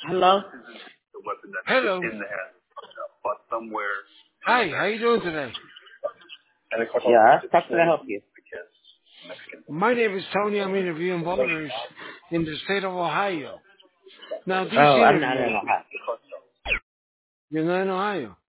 Hello? Hello. Hi, how you doing today? Yeah, how can I help you? My name is Tony. I'm interviewing voters in the state of Ohio. Now, Oh, these I'm not in interviews, Ohio. you're not in Ohio.